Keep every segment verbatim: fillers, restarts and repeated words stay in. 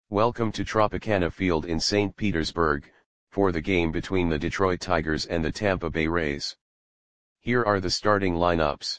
Welcome to Tropicana Field in Saint Petersburg, for the game between the Detroit Tigers and the Tampa Bay Rays. Here are the starting lineups.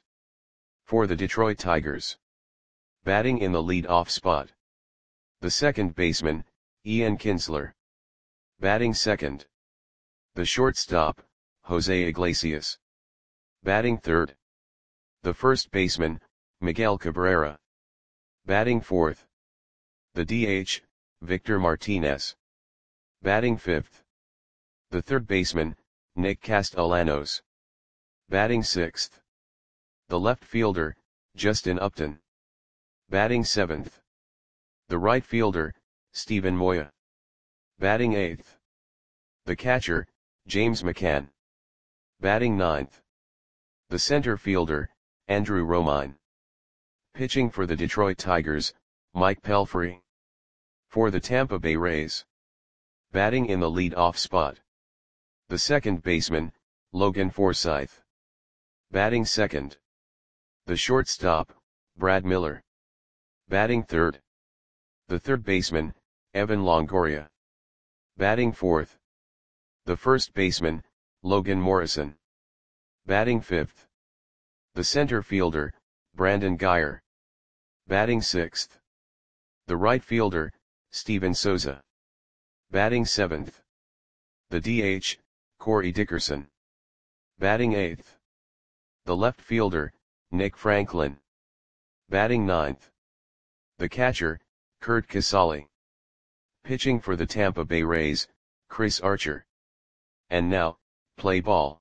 For the Detroit Tigers. Batting in the lead-off spot. The second baseman, Ian Kinsler. Batting second. The shortstop, Jose Iglesias. Batting third. The first baseman, Miguel Cabrera. Batting fourth. The D H, Victor Martinez. Batting fifth. The third baseman, Nick Castellanos. Batting sixth. The left fielder, Justin Upton. Batting seventh. The right fielder, Steven Moya. Batting eighth. The catcher, James McCann. Batting ninth. The center fielder, Andrew Romine. Pitching for the Detroit Tigers, Mike Pelfrey. For the Tampa Bay Rays. Batting in the lead-off spot. The second baseman, Logan Forsythe. Batting second. The shortstop, Brad Miller. Batting third. The third baseman, Evan Longoria. Batting fourth. The first baseman, Logan Morrison. Batting fifth. The center fielder, Brandon Guyer. Batting sixth. The right fielder, Steven Souza. Batting seventh. The D H, Corey Dickerson. Batting eighth. The left fielder, Nick Franklin. Batting ninth. The catcher, Curt Casali. Pitching for the Tampa Bay Rays, Chris Archer. And now, play ball.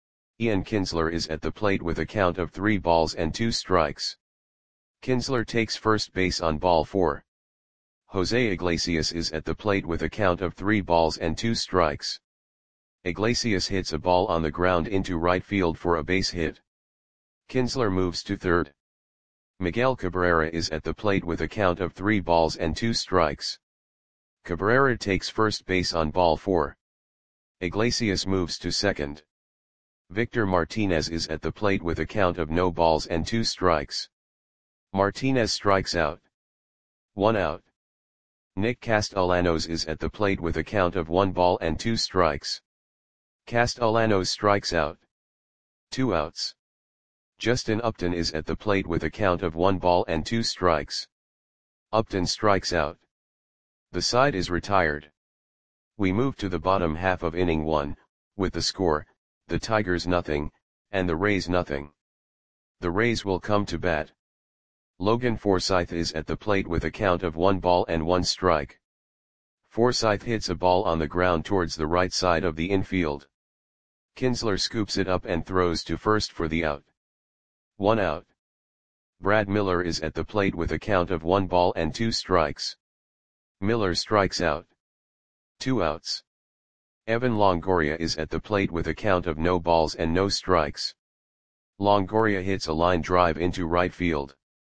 Ian Kinsler is at the plate with a count of three balls and two strikes. Kinsler takes first base on ball four. Jose Iglesias is at the plate with a count of three balls and two strikes. Iglesias hits a ball on the ground into right field for a base hit. Kinsler moves to third. Miguel Cabrera is at the plate with a count of three balls and two strikes. Cabrera takes first base on ball four. Iglesias moves to second. Victor Martinez is at the plate with a count of no balls and two strikes. Martinez strikes out. One out. Nick Castellanos is at the plate with a count of one ball and two strikes. Castellanos strikes out. Two outs. Justin Upton is at the plate with a count of one ball and two strikes. Upton strikes out. The side is retired. We move to the bottom half of inning one, with the score, the Tigers nothing, and the Rays nothing. The Rays will come to bat. Logan Forsythe is at the plate with a count of one ball and one strike. Forsythe hits a ball on the ground towards the right side of the infield. Kinsler scoops it up and throws to first for the out. One out. Brad Miller is at the plate with a count of one ball and two strikes. Miller strikes out. Two outs. Evan Longoria is at the plate with a count of no balls and no strikes. Longoria hits a line drive into right field.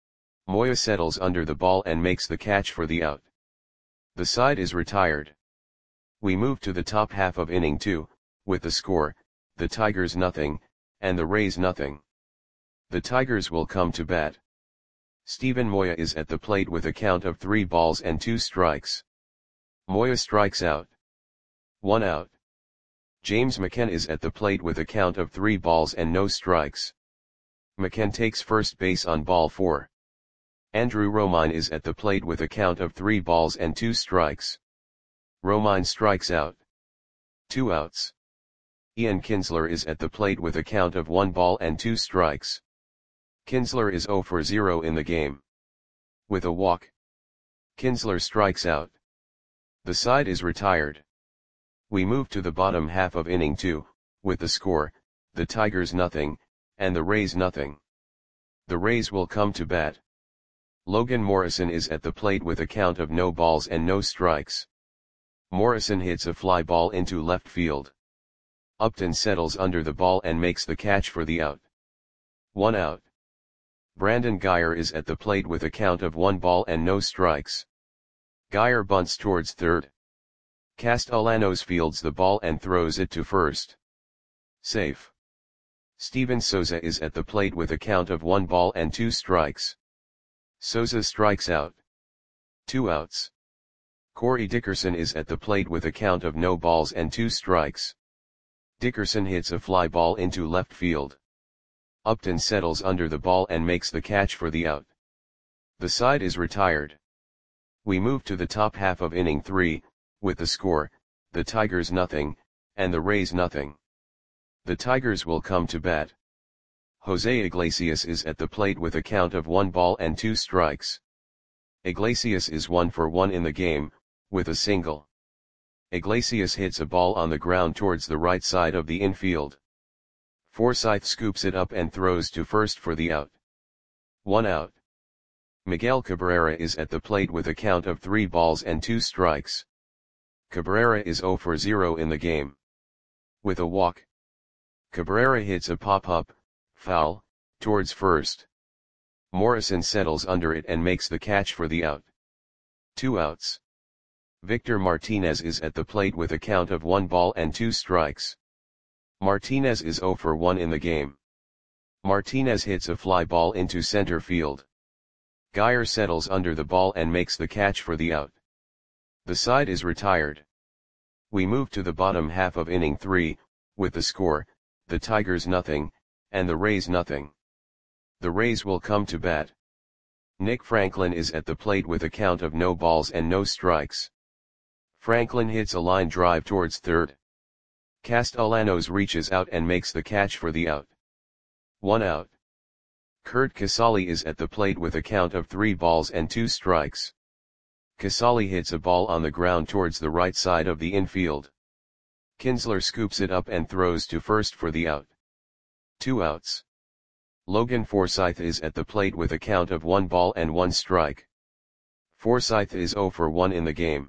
Moya settles under the ball and makes the catch for the out. The side is retired. We move to the top half of inning two, with the score, the Tigers nothing, and the Rays nothing. The Tigers will come to bat. Steven Moya is at the plate with a count of three balls and two strikes. Moya strikes out. One out. James McCann is at the plate with a count of three balls and no strikes. McCann takes first base on ball four. Andrew Romine is at the plate with a count of three balls and two strikes. Romine strikes out. Two outs. Ian Kinsler is at the plate with a count of one ball and two strikes. Kinsler is zero for zero in the game. With a walk. Kinsler strikes out. The side is retired. We move to the bottom half of inning two, with the score, the Tigers nothing, and the Rays nothing. The Rays will come to bat. Logan Morrison is at the plate with a count of no balls and no strikes. Morrison hits a fly ball into left field. Upton settles under the ball and makes the catch for the out. One out. Brandon Guyer is at the plate with a count of one ball and no strikes. Guyer bunts towards third. Castellanos fields the ball and throws it to first. Safe. Steven Souza is at the plate with a count of one ball and two strikes. Souza strikes out. Two outs. Corey Dickerson is at the plate with a count of no balls and two strikes. Dickerson hits a fly ball into left field. Upton settles under the ball and makes the catch for the out. The side is retired. We move to the top half of inning three, with the score, the Tigers nothing, and the Rays nothing. The Tigers will come to bat. Jose Iglesias is at the plate with a count of one ball and two strikes. Iglesias is one for one in the game, with a single. Iglesias hits a ball on the ground towards the right side of the infield. Forsythe scoops it up and throws to first for the out. One out. Miguel Cabrera is at the plate with a count of three balls and two strikes. Cabrera is zero for zero in the game. With a walk, Cabrera hits a pop-up, foul, towards first. Morrison settles under it and makes the catch for the out. Two outs. Victor Martinez is at the plate with a count of one ball and two strikes. Martinez is zero for one in the game. Martinez hits a fly ball into center field. Geyer settles under the ball and makes the catch for the out. The side is retired. We move to the bottom half of inning three, with the score, the Tigers nothing, and the Rays nothing. The Rays will come to bat. Nick Franklin is at the plate with a count of no balls and no strikes. Franklin hits a line drive towards third. Castellanos reaches out and makes the catch for the out. One out. Curt Casali is at the plate with a count of three balls and two strikes. Casali hits a ball on the ground towards the right side of the infield. Kinsler scoops it up and throws to first for the out. Two outs. Logan Forsythe is at the plate with a count of one ball and one strike. Forsythe is zero for one in the game.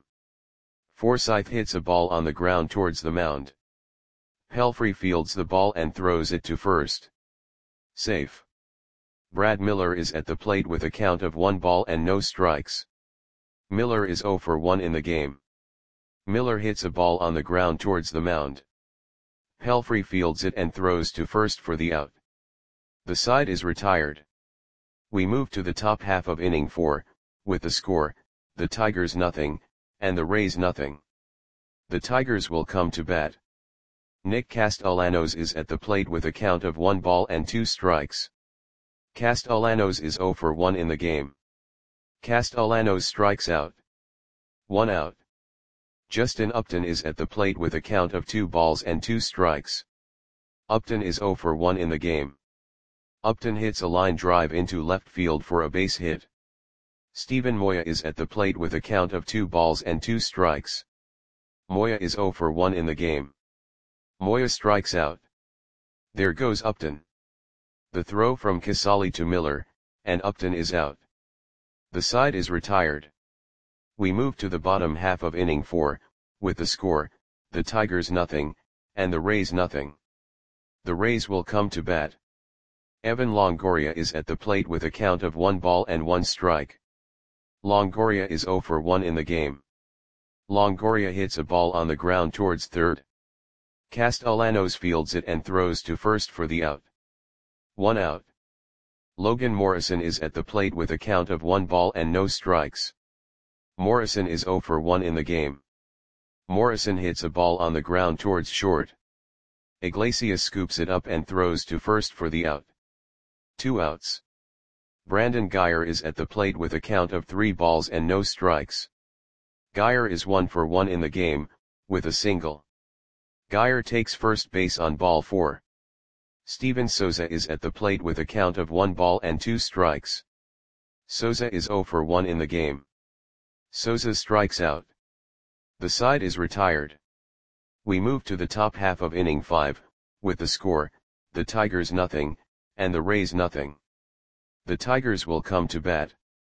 Forsythe hits a ball on the ground towards the mound. Pelfrey fields the ball and throws it to first. Safe. Brad Miller is at the plate with a count of one ball and no strikes. Miller is zero for one in the game. Miller hits a ball on the ground towards the mound. Pelfrey fields it and throws to first for the out. The side is retired. We move to the top half of inning four, with the score, the Tigers nothing, and the Rays nothing. The Tigers will come to bat. Nick Castellanos is at the plate with a count of one ball and two strikes. Castellanos is zero for one in the game. Castellanos strikes out. One out. Justin Upton is at the plate with a count of two balls and two strikes. Upton is zero for one in the game. Upton hits a line drive into left field for a base hit. Steven Moya is at the plate with a count of two balls and two strikes. Moya is zero for one in the game. Moya strikes out. There goes Upton. The throw from Casali to Miller, and Upton is out. The side is retired. We move to the bottom half of inning four, with the score, the Tigers nothing, and the Rays nothing. The Rays will come to bat. Evan Longoria is at the plate with a count of one ball and one strike. Longoria is zero for one in the game. Longoria hits a ball on the ground towards third. Castellanos fields it and throws to first for the out. One out. Logan Morrison is at the plate with a count of one ball and no strikes. Morrison is zero for one in the game. Morrison hits a ball on the ground towards short. Iglesias scoops it up and throws to first for the out. Two outs. Brandon Geyer is at the plate with a count of three balls and no strikes. Geyer is one for one in the game, with a single. Geyer takes first base on ball four. Steven Souza is at the plate with a count of one ball and two strikes. Souza is zero for one in the game. Souza strikes out. The side is retired. We move to the top half of inning five, with the score, the Tigers nothing, and the Rays nothing. The Tigers will come to bat.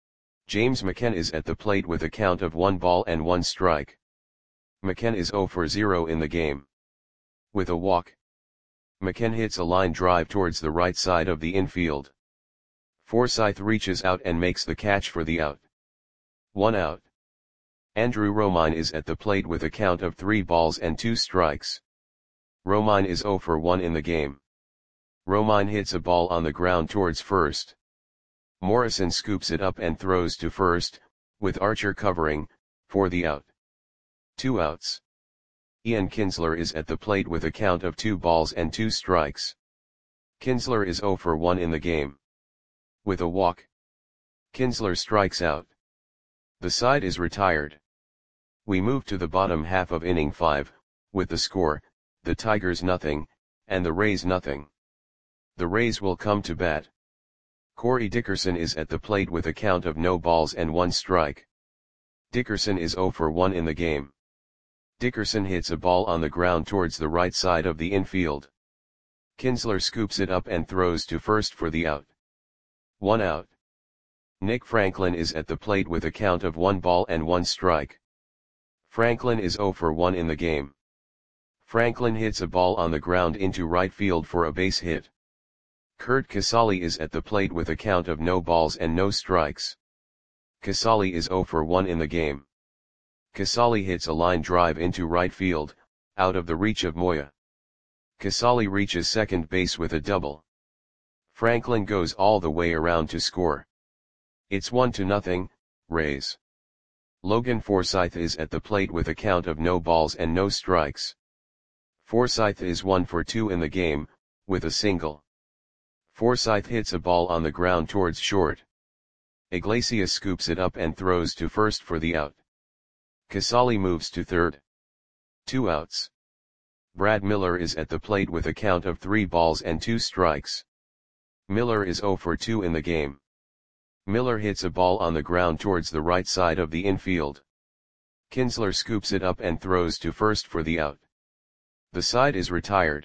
James McKenna is at the plate with a count of one ball and one strike. McKenna is zero for zero in the game. With a walk, McKenna hits a line drive towards the right side of the infield. Forsythe reaches out and makes the catch for the out. One out. Andrew Romine is at the plate with a count of three balls and two strikes. Romine is zero for one in the game. Romine hits a ball on the ground towards first. Morrison scoops it up and throws to first, with Archer covering, for the out. Two outs. Ian Kinsler is at the plate with a count of two balls and two strikes. Kinsler is zero for one in the game. With a walk, Kinsler strikes out. The side is retired. We move to the bottom half of inning five, with the score, the Tigers nothing, and the Rays nothing. The Rays will come to bat. Corey Dickerson is at the plate with a count of no balls and one strike. Dickerson is zero for one in the game. Dickerson hits a ball on the ground towards the right side of the infield. Kinsler scoops it up and throws to first for the out. One out. Nick Franklin is at the plate with a count of one ball and one strike. Franklin is zero for one in the game. Franklin hits a ball on the ground into right field for a base hit. Curt Casali is at the plate with a count of no balls and no strikes. Casali is zero for one in the game. Casali hits a line drive into right field, out of the reach of Moya. Casali reaches second base with a double. Franklin goes all the way around to score. It's one to nothing, Rays. Logan Forsythe is at the plate with a count of no balls and no strikes. Forsythe is one for two in the game, with a single. Forsythe hits a ball on the ground towards short. Iglesias scoops it up and throws to first for the out. Casali moves to third. Two outs. Brad Miller is at the plate with a count of three balls and two strikes. Miller is zero for two in the game. Miller hits a ball on the ground towards the right side of the infield. Kinsler scoops it up and throws to first for the out. The side is retired.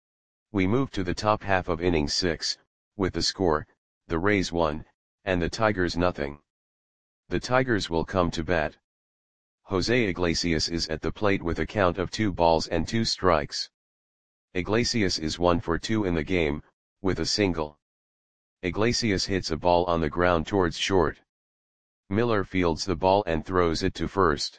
We move to the top half of inning six, with the score, the Rays one, and the Tigers nothing. The Tigers will come to bat. Jose Iglesias is at the plate with a count of two balls and two strikes. Iglesias is one for two in the game, with a single. Iglesias hits a ball on the ground towards short. Miller fields the ball and throws it to first.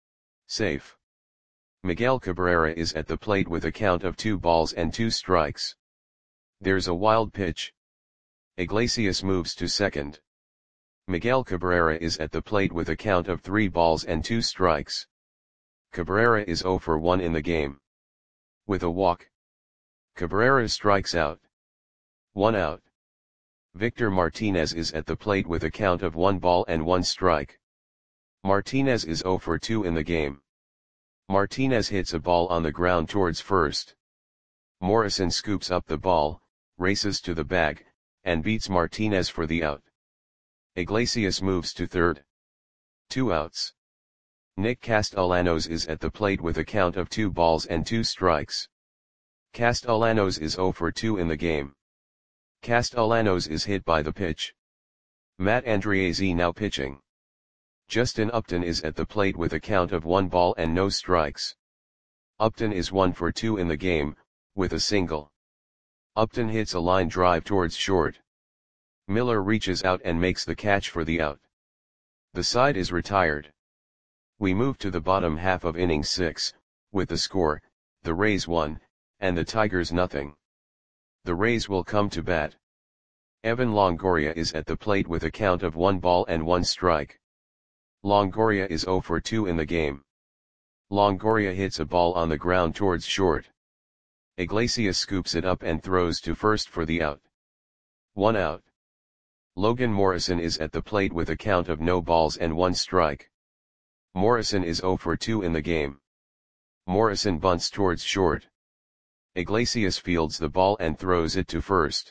Safe. Miguel Cabrera is at the plate with a count of two balls and two strikes. There's a wild pitch. Iglesias moves to second. Miguel Cabrera is at the plate with a count of three balls and two strikes. Cabrera is zero for one in the game. With a walk, Cabrera strikes out. One out. Victor Martinez is at the plate with a count of one ball and one strike. Martinez is zero for two in the game. Martinez hits a ball on the ground towards first. Morrison scoops up the ball, races to the bag, and beats Martinez for the out. Iglesias moves to third. Two outs. Nick Castellanos is at the plate with a count of two balls and two strikes. Castellanos is zero for two in the game. Castellanos is hit by the pitch. Matt Andriese now pitching. Justin Upton is at the plate with a count of one ball and no strikes. Upton is one for two in the game, with a single. Upton hits a line drive towards short. Miller reaches out and makes the catch for the out. The side is retired. We move to the bottom half of inning six, with the score, the Rays one, and the Tigers nothing. The Rays will come to bat. Evan Longoria is at the plate with a count of one ball and one strike. Longoria is zero for two in the game. Longoria hits a ball on the ground towards short. Iglesias scoops it up and throws to first for the out. One out. Logan Morrison is at the plate with a count of no balls and one strike. Morrison is zero for two in the game. Morrison bunts towards short. Iglesias fields the ball and throws it to first.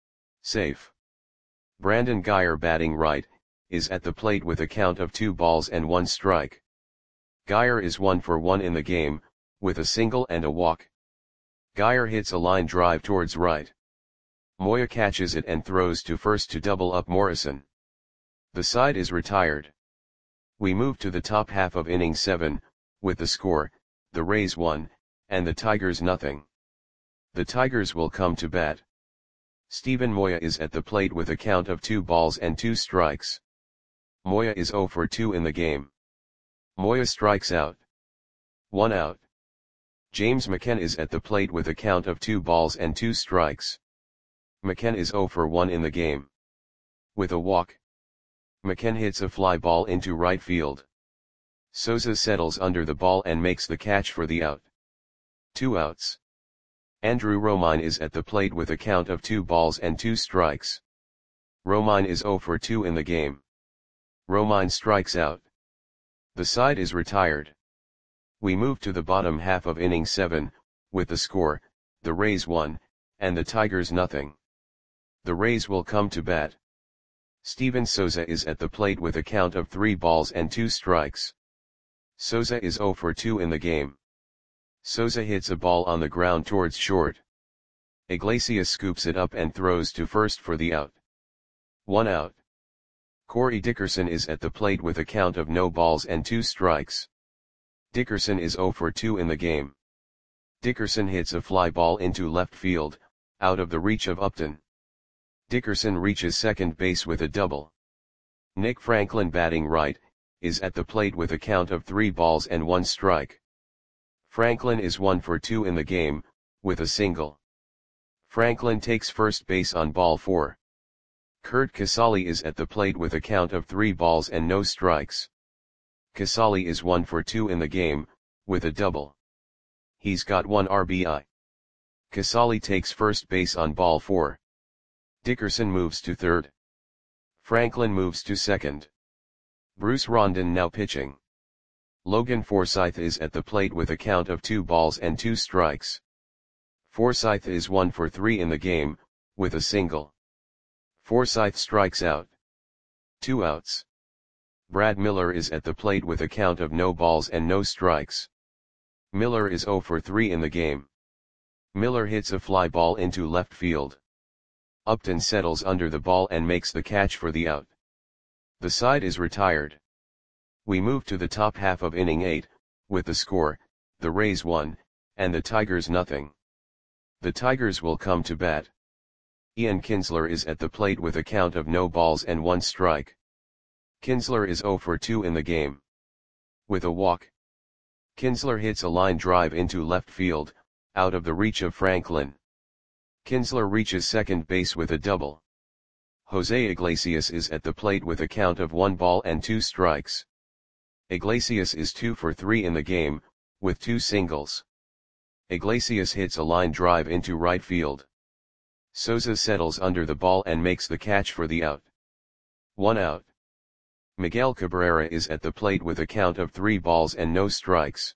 Safe. Brandon Guyer, batting right, is at the plate with a count of two balls and one strike. Guyer is one for one in the game, with a single and a walk. Guyer hits a line drive towards right. Moya catches it and throws to first to double up Morrison. The side is retired. We move to the top half of inning seven, with the score, the Rays one, and the Tigers nothing. The Tigers will come to bat. Steven Moya is at the plate with a count of two balls and two strikes. Moya is zero for two in the game. Moya strikes out. One out. James McCann is at the plate with a count of two balls and two strikes. McCann is zero for one in the game. With a walk, McCann hits a fly ball into right field. Souza settles under the ball and makes the catch for the out. Two outs. Andrew Romine is at the plate with a count of two balls and two strikes. Romine is zero for two in the game. Romine strikes out. The side is retired. We move to the bottom half of inning seven, with the score, the Rays one, and the Tigers nothing. The Rays will come to bat. Steven Souza is at the plate with a count of three balls and two strikes. Souza is zero for two in the game. Souza hits a ball on the ground towards short. Iglesias scoops it up and throws to first for the out. One out. Corey Dickerson is at the plate with a count of no balls and two strikes. Dickerson is zero for two in the game. Dickerson hits a fly ball into left field, out of the reach of Upton. Dickerson reaches second base with a double. Nick Franklin, batting right, is at the plate with a count of three balls and one strike. Franklin is one for two in the game, with a single. Franklin takes first base on ball four. Curt Casali is at the plate with a count of three balls and no strikes. Casali is one for two in the game, with a double. He's got one R B I. Casali takes first base on ball four. Dickerson moves to third. Franklin moves to second. Bruce Rondon now pitching. Logan Forsythe is at the plate with a count of two balls and two strikes. Forsythe is one for three in the game, with a single. Forsythe strikes out. Two outs. Brad Miller is at the plate with a count of no balls and no strikes. Miller is zero for three in the game. Miller hits a fly ball into left field. Upton settles under the ball and makes the catch for the out. The side is retired. We move to the top half of inning eight, with the score, the Rays one, and the Tigers nothing. The Tigers will come to bat. Ian Kinsler is at the plate with a count of no balls and one strike. Kinsler is zero for two in the game. With a walk. Kinsler hits a line drive into left field, out of the reach of Franklin. Kinsler reaches second base with a double. Jose Iglesias is at the plate with a count of one ball and two strikes. Iglesias is two for three in the game, with two singles. Iglesias hits a line drive into right field. Souza settles under the ball and makes the catch for the out. One out. Miguel Cabrera is at the plate with a count of three balls and no strikes.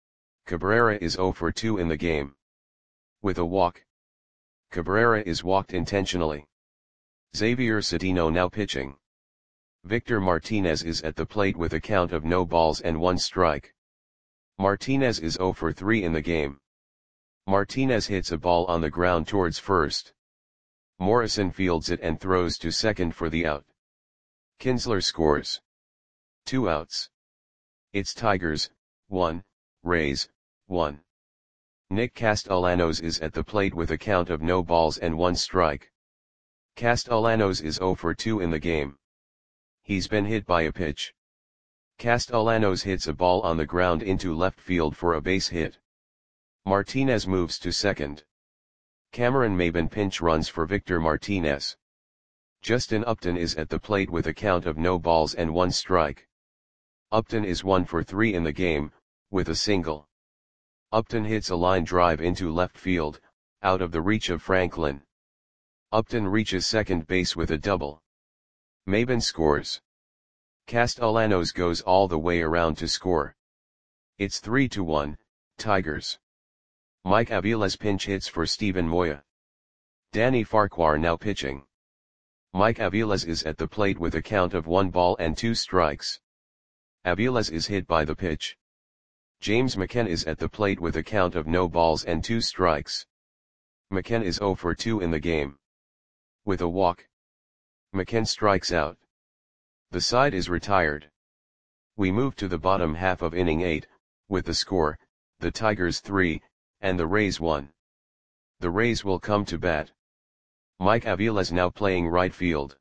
Cabrera is zero for two in the game. With a walk. Cabrera is walked intentionally. Xavier Cedeno now pitching. Victor Martinez is at the plate with a count of no balls and one strike. Martinez is zero for three in the game. Martinez hits a ball on the ground towards first. Morrison fields it and throws to second for the out. Kinsler scores. Two outs. It's Tigers, one, Rays, one. Nick Castellanos is at the plate with a count of no balls and one strike. Castellanos is zero for two in the game. He's been hit by a pitch. Castellanos hits a ball on the ground into left field for a base hit. Martinez moves to second. Cameron Maybin pinch runs for Victor Martinez. Justin Upton is at the plate with a count of no balls and one strike. Upton is one for three in the game, with a single. Upton hits a line drive into left field, out of the reach of Franklin. Upton reaches second base with a double. Maybin scores. Castellanos goes all the way around to score. It's three to one, Tigers. Mike Aviles pinch hits for Steven Moya. Danny Farquhar now pitching. Mike Aviles is at the plate with a count of one ball and two strikes. Aviles is hit by the pitch. James McKen is at the plate with a count of no balls and two strikes. McKen is zero for two in the game. With a walk. McKen strikes out. The side is retired. We move to the bottom half of inning eight, with the score, the Tigers three, and the Rays one. The Rays will come to bat. Mike Aviles now playing right field.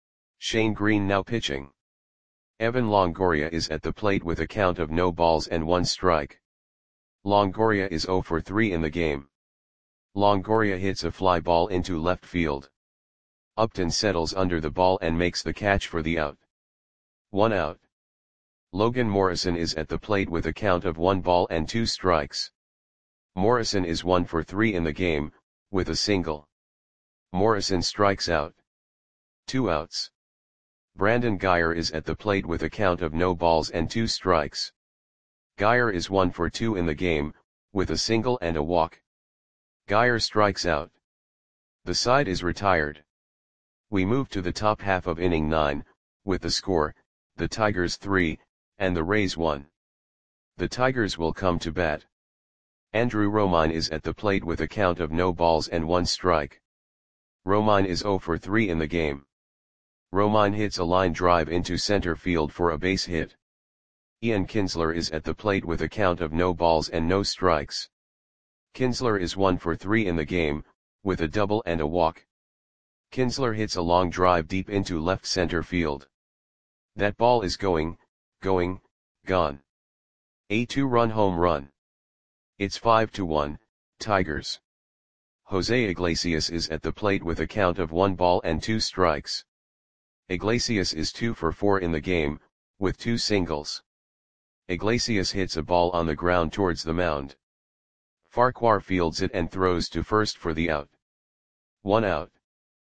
Shane Green now pitching. Evan Longoria is at the plate with a count of no balls and one strike. Longoria is zero for three in the game. Longoria hits a fly ball into left field. Upton settles under the ball and makes the catch for the out. One out. Logan Morrison is at the plate with a count of one ball and two strikes. Morrison is one for three in the game, with a single. Morrison strikes out. Two outs. Brandon Guyer is at the plate with a count of no balls and two strikes. Guyer is one for two in the game, with a single and a walk. Guyer strikes out. The side is retired. We move to the top half of inning nine, with the score, the Tigers three, and the Rays one. The Tigers will come to bat. Andrew Romine is at the plate with a count of no balls and one strike. Romine is zero for three in the game. Romine hits a line drive into center field for a base hit. Ian Kinsler is at the plate with a count of no balls and no strikes. Kinsler is one for three in the game, with a double and a walk. Kinsler hits a long drive deep into left center field. That ball is going, going, gone. A two-run home run. It's five to one, Tigers. Jose Iglesias is at the plate with a count of one ball and two strikes. Iglesias is two for four in the game, with two singles. Iglesias hits a ball on the ground towards the mound. Farquhar fields it and throws to first for the out. One out.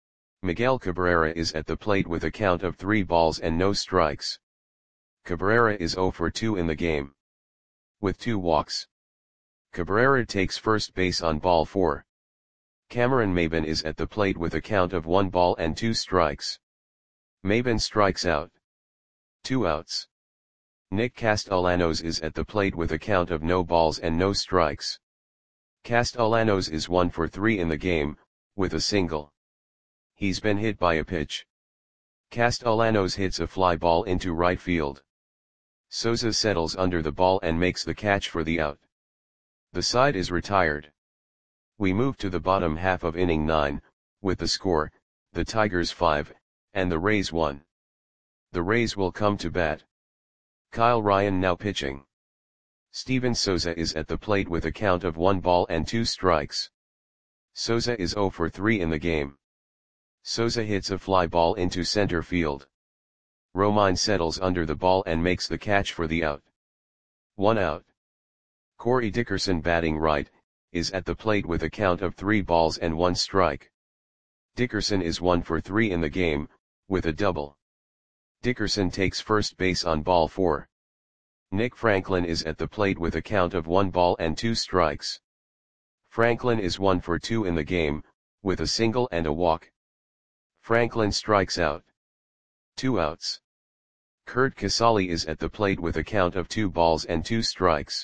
Miguel Cabrera is at the plate with a count of three balls and no strikes. Cabrera is zero for two in the game. With two walks. Cabrera takes first base on ball four. Cameron Maybin is at the plate with a count of one ball and two strikes. Maybin strikes out. Two outs. Nick Castellanos is at the plate with a count of no balls and no strikes. Castellanos is one for three in the game, with a single. He's been hit by a pitch. Castellanos hits a fly ball into right field. Souza settles under the ball and makes the catch for the out. The side is retired. We move to the bottom half of inning nine, with the score, the Tigers five, and the Rays one. The Rays will come to bat. Kyle Ryan now pitching. Steven Souza is at the plate with a count of one ball and two strikes. Souza is zero for three in the game. Souza hits a fly ball into center field. Romine settles under the ball and makes the catch for the out. One out. Corey Dickerson, batting right, is at the plate with a count of three balls and one strike. Dickerson is one for three in the game, with a double. Dickerson takes first base on ball four. Nick Franklin is at the plate with a count of one ball and two strikes. Franklin is one for two in the game, with a single and a walk. Franklin strikes out. Two outs. Kurt Casali is at the plate with a count of two balls and two strikes.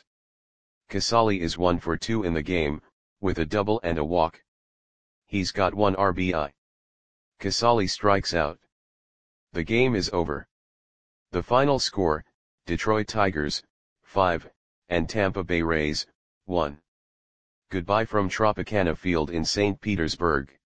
Casali is one for two in the game, with a double and a walk. He's got one R B I. Casali strikes out. The game is over. The final score, Detroit Tigers, five, and Tampa Bay Rays, one. Goodbye from Tropicana Field in Saint Petersburg.